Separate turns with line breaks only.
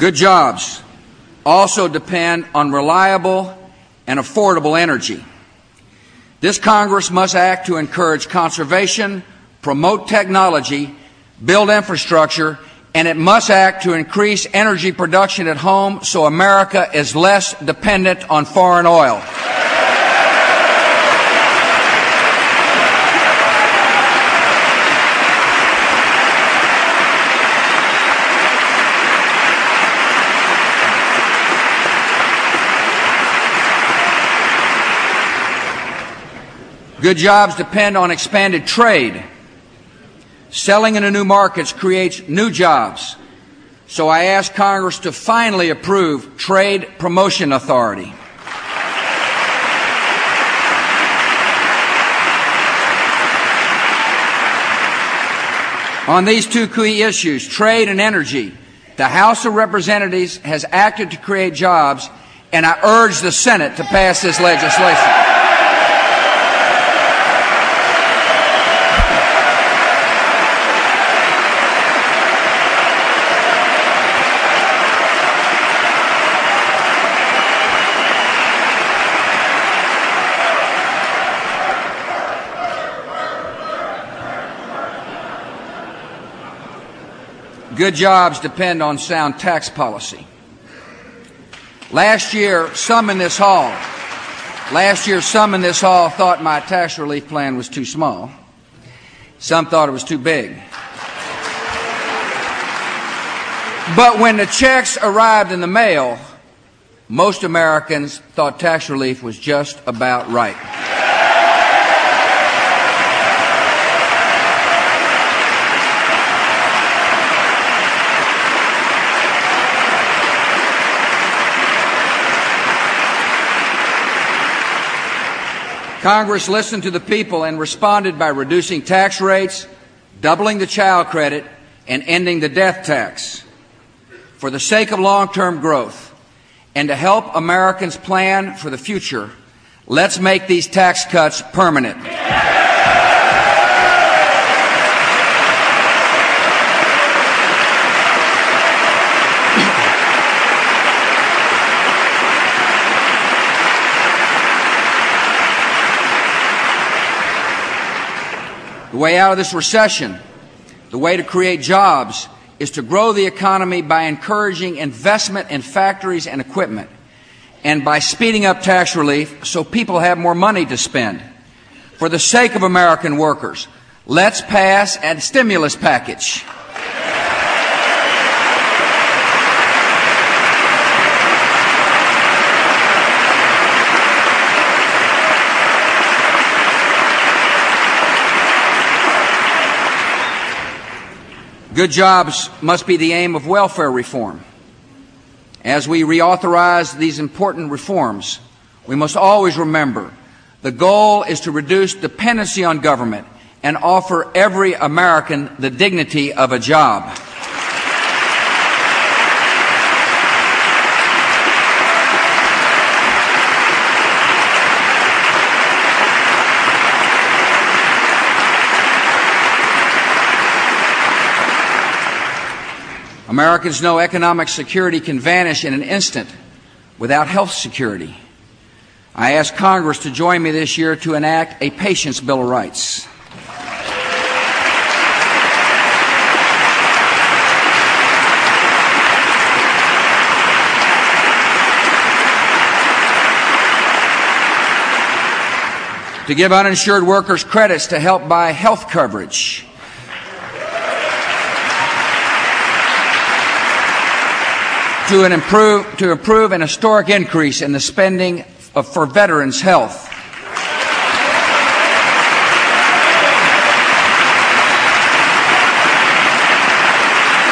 Good jobs also depend on reliable and affordable energy. This Congress must act to encourage conservation, promote technology, build infrastructure, and it must act to increase energy production at home so America is less dependent on foreign oil. Good jobs depend on expanded trade. Selling into new markets creates new jobs. So I ask Congress to finally approve Trade Promotion Authority. On these two key issues, trade and energy, the House of Representatives has acted to create jobs, and I urge the Senate to pass this legislation. Good jobs depend on sound tax policy. Last year, some in this hall thought my tax relief plan was too small. Some thought it was too big. But when the checks arrived in the mail, most Americans thought tax relief was just about right. Congress listened to the people and responded by reducing tax rates, doubling the child credit, and ending the death tax. For the sake of long-term growth and to help Americans plan for the future, let's make these tax cuts permanent. The way out of this recession, the way to create jobs, is to grow the economy by encouraging investment in factories and equipment, and by speeding up tax relief so people have more money to spend. For the sake of American workers, let's pass a stimulus package. Good jobs must be the aim of welfare reform. As we reauthorize these important reforms, we must always remember the goal is to reduce dependency on government and offer every American the dignity of a job. Americans know economic security can vanish in an instant without health security. I ask Congress to join me this year to enact a Patients' Bill of Rights. To give uninsured workers credits to help buy health coverage. To approve an historic increase in the spending for veterans' health.